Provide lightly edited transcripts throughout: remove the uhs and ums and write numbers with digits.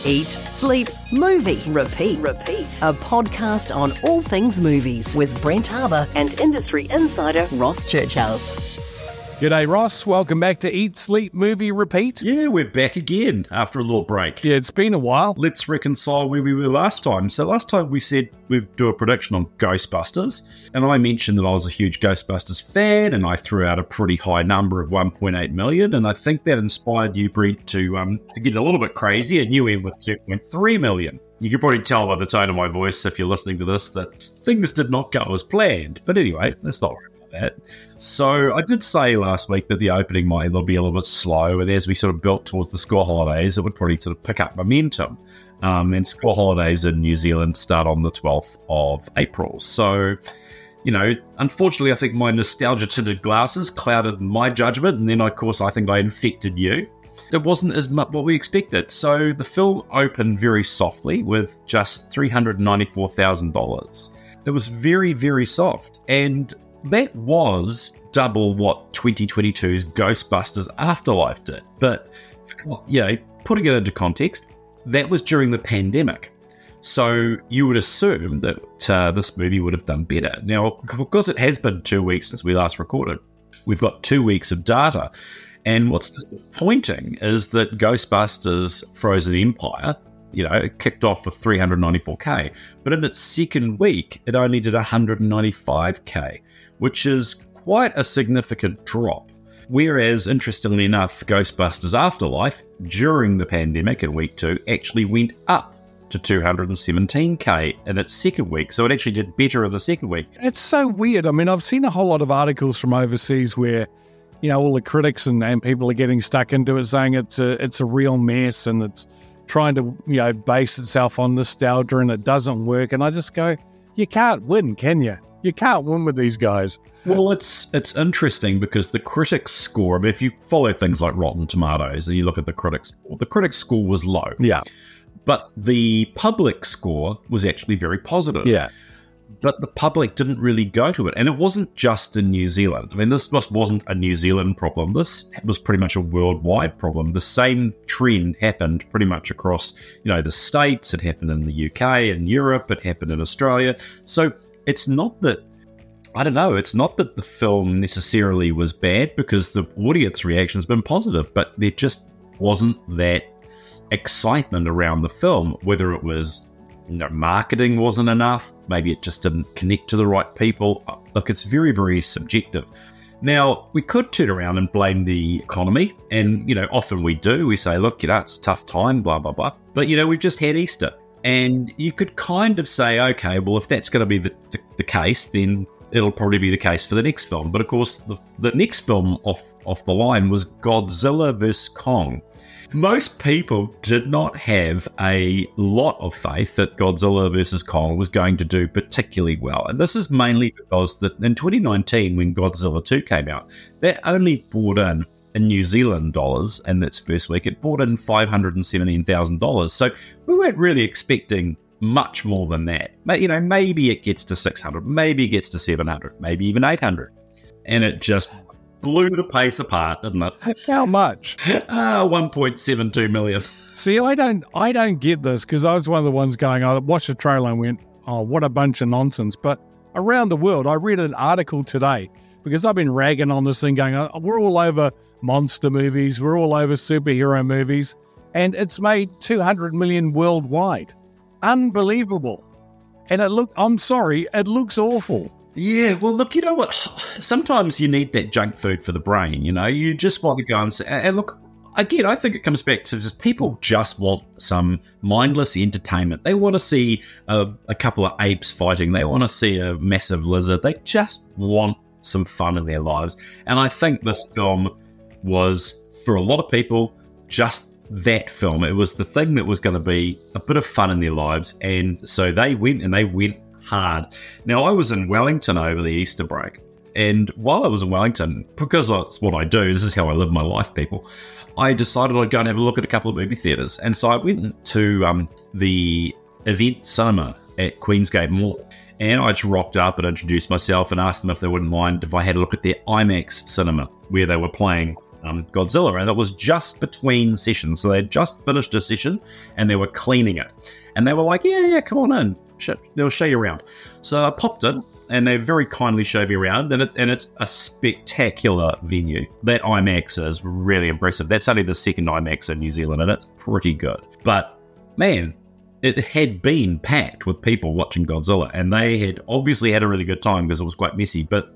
Eat, Sleep, Movie, Repeat. A podcast on all things movies with Brent Harbour and industry insider Ross Churchhouse. G'day, Ross. Welcome back to Eat, Sleep, Movie, Repeat. Yeah, we're back again after a little break. Yeah, it's been a while. Let's reconcile where we were last time. So last time we said we'd do a prediction on Ghostbusters, and I mentioned that I was a huge Ghostbusters fan, and I threw out a pretty high number of 1.8 million, and I think that inspired you, Brent, to get a little bit crazy, and you went with 2.3 million. You can probably tell by the tone of my voice, if you're listening to this, that things did not go as planned. But anyway, let's not worry about that. So I did say last week that the opening might be a little bit slow, and as we sort of built towards the school holidays, it would probably sort of pick up momentum. And school holidays in New Zealand start on the 12th of April. So, you know, unfortunately, I think my nostalgia-tinted glasses clouded my judgment, and then, of course, I think I infected you. It wasn't as much what we expected. So the film opened very softly with just $394,000. It was very, very soft. And that was double what 2022's Ghostbusters Afterlife did. But, you know, putting it into context, that was during the pandemic. So you would assume that this movie would have done better. Now, because it has been 2 weeks since we last recorded, we've got 2 weeks of data. And what's disappointing is that Ghostbusters Frozen Empire, you know, it kicked off with 394K, but in its second week, it only did 195K, which is quite a significant drop. Whereas, interestingly enough, Ghostbusters Afterlife, during the pandemic in week 2, actually went up to 217K in its second week. So it actually did better in the second week. It's so weird. I mean, I've seen a whole lot of articles from overseas where, you know, all the critics and people are getting stuck into it, saying it's a real mess and it's trying to, you know, base itself on nostalgia and it doesn't work. And I just go, you can't win, can you? You can't win with these guys. Well, it's interesting because the critics' score, I mean, if you follow things like Rotten Tomatoes and you look at the critics' score was low. Yeah. But the public score was actually very positive. Yeah. But the public didn't really go to it. And it wasn't just in New Zealand. I mean, this wasn't a New Zealand problem. This was pretty much a worldwide problem. The same trend happened pretty much across, you know, the States. It happened in the UK and Europe. It happened in Australia. So it's not that, I don't know, it's not that the film necessarily was bad because the audience reaction has been positive, but there just wasn't that excitement around the film, whether it was, you know, marketing wasn't enough, maybe it just didn't connect to the right people. Look, it's very, very subjective. Now, we could turn around and blame the economy, and, you know, often we do. We say, look, you know, it's a tough time, blah, blah, blah. But, you know, we've just had Easter. And you could kind of say, okay, well, if that's going to be the case, then it'll probably be the case for the next film. But, of course, the next film off the line was Godzilla vs. Kong. Most people did not have a lot of faith that Godzilla vs. Kong was going to do particularly well. And this is mainly because that in 2019, when Godzilla 2 came out, that only brought in New Zealand dollars in its first week. It brought in $517,000. So we weren't really expecting much more than that. But, you know, maybe it gets to 600, maybe it gets to 700, maybe even 800. And it just blew the pace apart, didn't it? How much? 1.72 million. See, I don't get this because I was one of the ones going, I watched the trailer and went, oh, what a bunch of nonsense. But around the world, I read an article today because I've been ragging on this thing going, oh, we're all over monster movies, we're all over superhero movies, and it's made 200 million worldwide. Unbelievable. And it looks awful. Yeah, well, look, you know what? Sometimes you need that junk food for the brain, you know? You just want to go and say, and look, again, I think it comes back to just people just want some mindless entertainment. They want to see a couple of apes fighting. They want to see a massive lizard. They just want some fun in their lives. And I think this film was, for a lot of people, just that film. It was the thing that was going to be a bit of fun in their lives. And so they went hard. Now, I was in Wellington over the Easter break, and while I was in Wellington, because that's what I do, this is how I live my life, people, I decided I'd go and have a look at a couple of movie theatres. And so I went to the Event Cinema at Queensgate Mall, and I just rocked up and introduced myself and asked them if they wouldn't mind if I had a look at their IMAX cinema, where they were playing Godzilla, and it was just between sessions. So they had just finished a session and they were cleaning it. And they were like, yeah, come on in. They'll show you around. So I popped in, and they very kindly showed me around, and it's a spectacular venue. That IMAX is really impressive. That's only the second IMAX in New Zealand, and it's pretty good. But, man, it had been packed with people watching Godzilla, and they had obviously had a really good time because it was quite messy. But,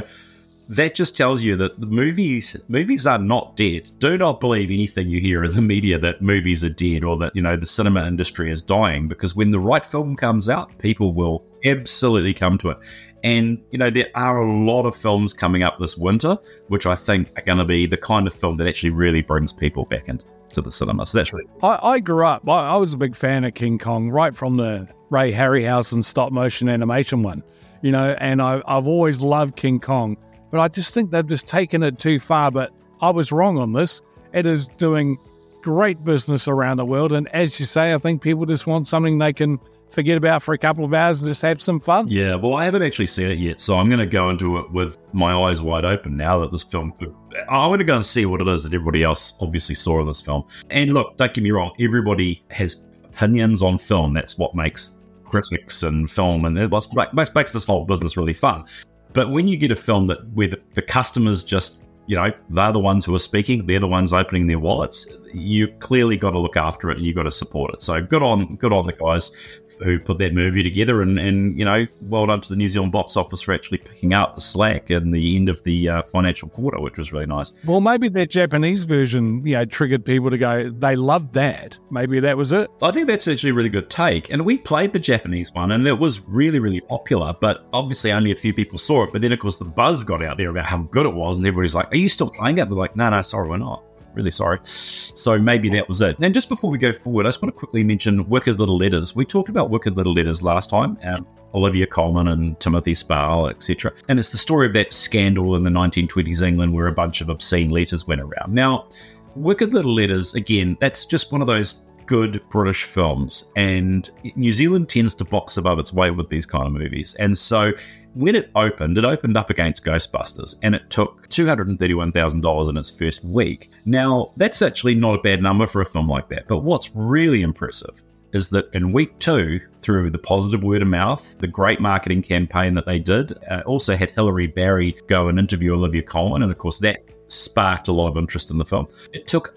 that just tells you that the movies are not dead. Do not believe anything you hear in the media that movies are dead or that, the cinema industry is dying, because when the right film comes out, people will absolutely come to it. And, there are a lot of films coming up this winter, which I think are going to be the kind of film that actually really brings people back into the cinema. So that's really cool. I grew up, I was a big fan of King Kong right from the Ray Harryhausen stop motion animation one, and I've always loved King Kong. But I just think they've just taken it too far. But I was wrong on this. It is doing great business around the world. And as you say, I think people just want something they can forget about for a couple of hours and just have some fun. Yeah, well, I haven't actually seen it yet. So I'm going to go into it with my eyes wide open now that this film could... I want to go and see what it is that everybody else obviously saw in this film. And look, don't get me wrong. Everybody has opinions on film. That's what makes critics and film, and it makes this whole business really fun. But when you get a film where the customers just, they're the ones who are speaking, they're the ones opening their wallets, you clearly got to look after it and you got to support it. So good on the guys who put that movie together, and well done to the New Zealand box office for actually picking up the slack in the end of the financial quarter, which was really nice. Well, maybe that Japanese version, triggered people to go, they loved that. Maybe that was it. I think that's actually a really good take. And we played the Japanese one, and it was really, really popular, but obviously only a few people saw it. But then, of course, the buzz got out there about how good it was, and everybody's like, are you still playing it? They're like, no, sorry, we're not. Really sorry. So maybe that was it. And just before we go forward, I just want to quickly mention Wicked Little Letters. We talked about Wicked Little Letters last time, Olivia Colman and Timothy Spall, etc. And it's the story of that scandal in the 1920s England where a bunch of obscene letters went around. Now, Wicked Little Letters, again, that's just one of those good British films, and New Zealand tends to box above its weight with these kind of movies. And so when it opened up against Ghostbusters, and it took $231,000 in its first week. Now, that's actually not a bad number for a film like that, but what's really impressive is that in week 2, through the positive word of mouth, the great marketing campaign that they did, also had Hilary Barry go and interview Olivia Colman, and of course that sparked a lot of interest in the film. It took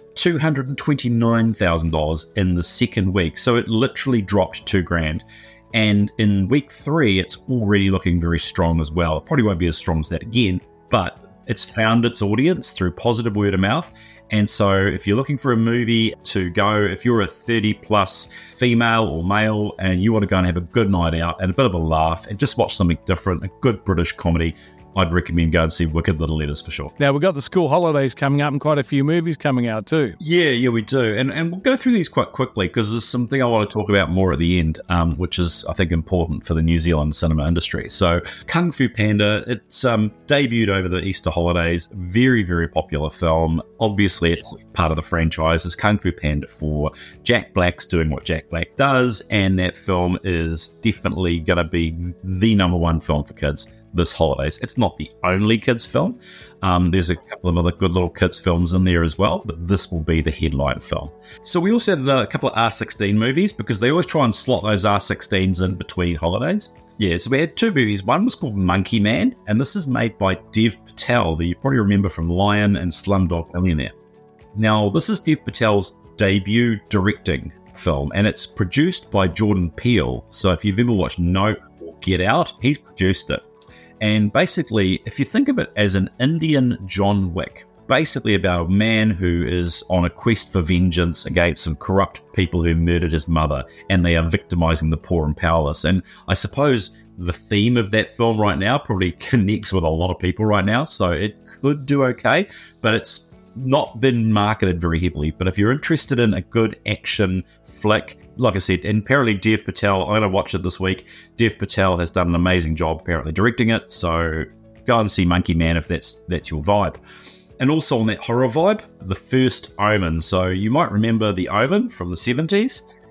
$229,000 in the second week, so it literally dropped $2,000. And in week 3, it's already looking very strong as well. It probably won't be as strong as that again, but it's found its audience through positive word of mouth. And so if you're looking for a movie to go, if you're a 30 plus female or male and you want to go and have a good night out and a bit of a laugh and just watch something different, a good British comedy, I'd recommend go and see Wicked Little Letters for sure. Now, we've got the school holidays coming up and quite a few movies coming out too. Yeah, we do. And we'll go through these quite quickly because there's something I want to talk about more at the end, which is, I think, important for the New Zealand cinema industry. So Kung Fu Panda, it's debuted over the Easter holidays. Very, very popular film. Obviously, it's part of the franchise. It's Kung Fu Panda 4. Jack Black's doing what Jack Black does, and that film is definitely going to be the number one film for kids this holidays. It's not the only kids film. There's a couple of other good little kids films in there as well, but this will be the headline film. So we also had a couple of R16 movies because they always try and slot those R16s in between holidays. Yeah, so we had 2 movies. One was called Monkey Man, and this is made by Dev Patel, that you probably remember from Lion and Slumdog Millionaire. Now, this is Dev Patel's debut directing film, and it's produced by Jordan Peele. So if you've ever watched Nope or Get Out, he's produced it. And basically, if you think of it as an Indian John Wick, basically about a man who is on a quest for vengeance against some corrupt people who murdered his mother, and they are victimizing the poor and powerless. And I suppose the theme of that film right now probably connects with a lot of people right now, so it could do okay, but it's not been marketed very heavily. But if you're interested in a good action flick, like I said, and apparently Dev Patel, I'm going to watch it this week. Dev Patel has done an amazing job apparently directing it, so go and see Monkey Man if that's your vibe. And also on that horror vibe, The First Omen. So you might remember The Omen from the 70s.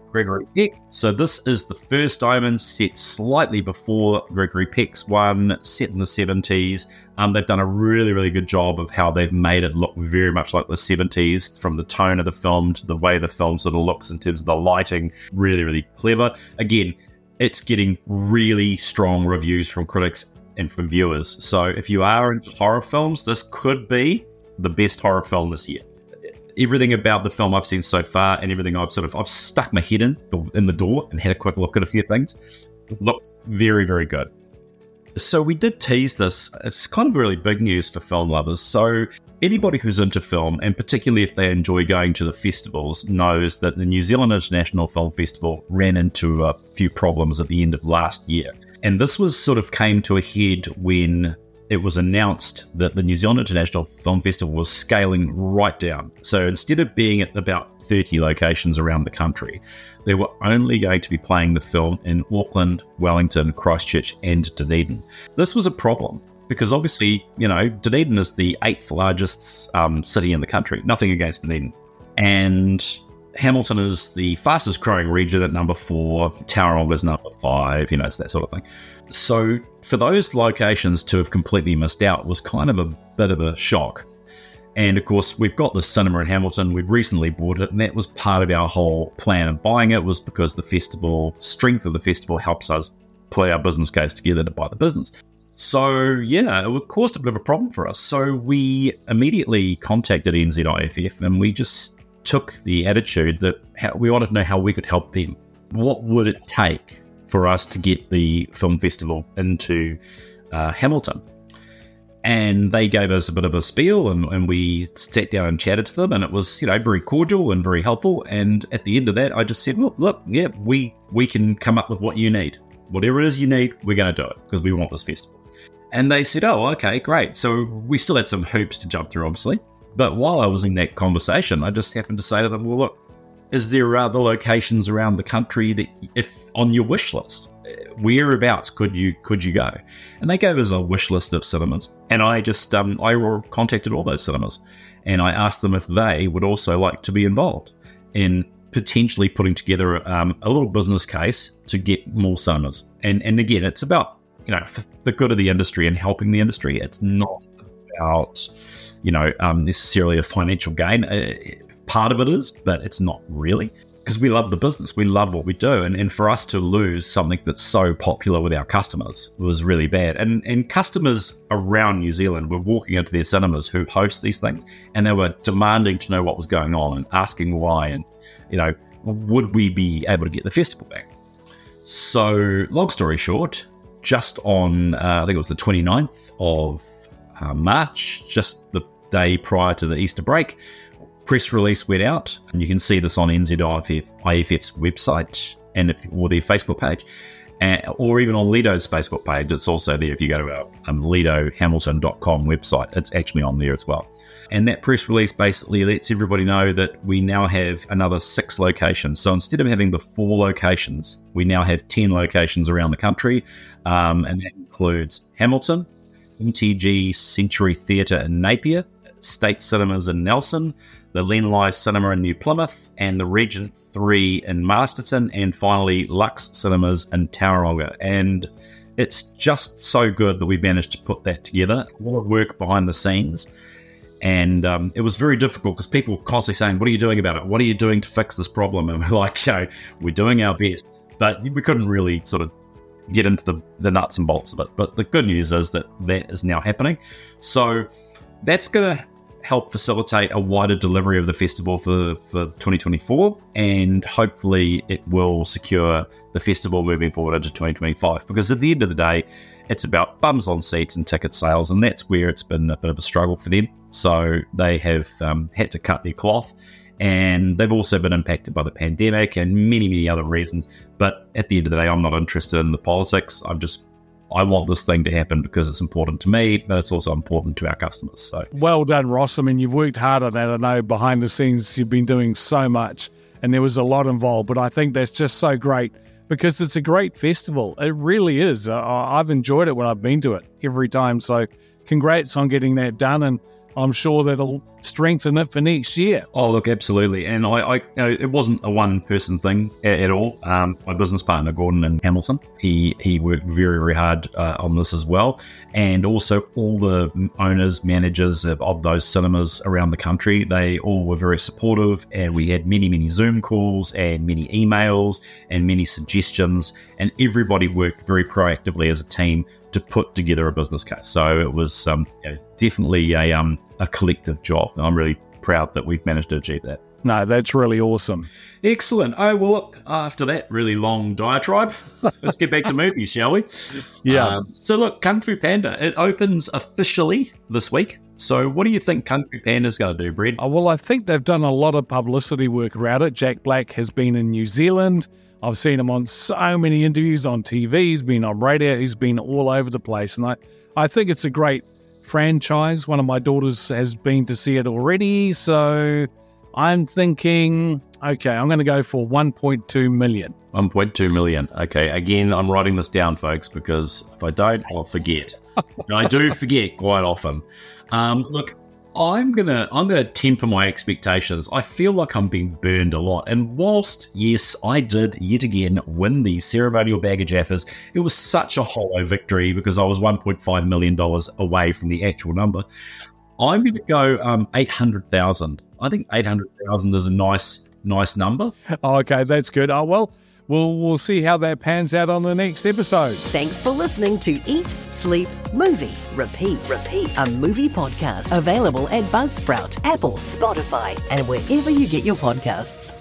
Gregory Peck. So this is the first Omen set slightly before Gregory Peck's one, set in the 70s. They've done a really, really good job of how they've made it look very much like the 70s, from the tone of the film to the way the film sort of looks in terms of the lighting. Really, really clever. Again, it's getting really strong reviews from critics and from viewers. So if you are into horror films, this could be the best horror film this year. Everything about the film I've seen so far, and everything I've stuck my head in the door and had a quick look at a few things. It looks very, very good. So we did tease this. It's kind of really big news for film lovers. So anybody who's into film, and particularly if they enjoy going to the festivals, knows that the New Zealand International Film Festival ran into a few problems at the end of last year. And this came to a head when it was announced that the New Zealand International Film Festival was scaling right down. So instead of being at about 30 locations around the country, they were only going to be playing the film in Auckland, Wellington, Christchurch, and Dunedin. This was a problem because obviously, Dunedin is the 8th largest city in the country. Nothing against Dunedin. And Hamilton is the fastest growing region at number 4. Tauranga is number 5. It's that sort of thing. So for those locations to have completely missed out was kind of a bit of a shock. And of course, we've got the cinema in Hamilton. We've recently bought it, and that was part of our whole plan of buying it, was because the strength of the festival helps us put our business case together to buy the business. So yeah, it caused a bit of a problem for us. So we immediately contacted NZIFF, and we just took the attitude that we wanted to know how we could help them. What would it take for us to get the film festival into Hamilton? And they gave us a bit of a spiel, and we sat down and chatted to them, and it was, very cordial and very helpful. And at the end of that, I just said, look, yeah, we can come up with what you need. Whatever it is you need, we're going to do it because we want this festival. And they said, oh, okay, great. So we still had some hoops to jump through, obviously. But while I was in that conversation, I just happened to say to them, well, look, is there other locations around the country that, if on your wish list, whereabouts could you go? And they gave us a wish list of cinemas, and I just I contacted all those cinemas, and I asked them if they would also like to be involved in potentially putting together a little business case to get more cinemas. And again, it's about the good of the industry and helping the industry. It's not about necessarily a financial gain. Part of it is, but it's not really. Because we love the business, we love what we do, and for us to lose something that's so popular with our customers was really bad. And customers around New Zealand were walking into their cinemas who host these things, and they were demanding to know what was going on and asking why, and would we be able to get the festival back? So, long story short, just on I think it was the 29th of March, just the day prior to the Easter break, press release went out, and you can see this on NZIFF's website or their Facebook page, or even on Lido's Facebook page. It's also there if you go to our lidohamilton.com website. It's actually on there as well. And that press release basically lets everybody know that we now have another 6 locations. So instead of having the 4 locations, we now have 10 locations around the country, and that includes Hamilton, MTG Century Theatre in Napier, State Cinemas in Nelson, the Lenlife Cinema in New Plymouth, and the Regent 3 in Masterton, and finally Lux Cinemas in Tauranga. And it's just so good that we managed to put that together. A lot of work behind the scenes. And it was very difficult because people were constantly saying, what are you doing about it? What are you doing to fix this problem? And we're like, we're doing our best. But we couldn't really sort of get into the nuts and bolts of it. But the good news is that is now happening. So that's going to help facilitate a wider delivery of the festival for 2024, and hopefully it will secure the festival moving forward into 2025, because at the end of the day, it's about bums on seats and ticket sales, and that's where it's been a bit of a struggle for them. So they have had to cut their cloth, and they've also been impacted by the pandemic and many, many other reasons. But at the end of the day, I'm not interested in the politics. I want this thing to happen because it's important to me, but it's also important to our customers. So well done, Ross. I mean, you've worked hard on that. I know behind the scenes you've been doing so much, and there was a lot involved, but I think that's just so great because it's a great festival. It really is. I've enjoyed it when I've been to it every time. So congrats on getting that done, and I'm sure that strengthen it for next year. Oh, look, absolutely. And it wasn't a one-person thing at all. My business partner, Gordon in Hamilton, he worked very, very hard on this as well. And also all the owners, managers of those cinemas around the country, they all were very supportive. And we had many, many Zoom calls and many emails and many suggestions. And everybody worked very proactively as a team to put together a business case. So it was definitely a collective job. And I'm really proud that we've managed to achieve that. No, that's really awesome. Excellent. Oh, well, look, after that really long diatribe, let's get back to movies, shall we? Yeah. So look, Kung Fu Panda, it opens officially this week. So what do you think Kung Fu Panda's going to do, Brad? Well, I think they've done a lot of publicity work around it. Jack Black has been in New Zealand. I've seen him on so many interviews on TV. He's been on radio. He's been all over the place. And I think it's a great franchise. One of my daughters has been to see it already. So I'm thinking, okay, I'm going to go for 1.2 million. 1.2 million. Okay, again, I'm writing this down, folks, because if I don't, I'll forget. And I do forget quite often. Look, I'm gonna temper my expectations. I feel like I'm being burned a lot. And whilst, yes, I did yet again win the ceremonial bag of Jaffas, it was such a hollow victory because I was $1.5 million away from the actual number. I'm going to go 800,000. I think 800,000 is a nice number. Okay, that's good. Oh, well, we'll see how that pans out on the next episode. Thanks for listening to Eat, Sleep, Movie, Repeat. A movie podcast available at Buzzsprout, Apple, Spotify, and wherever you get your podcasts.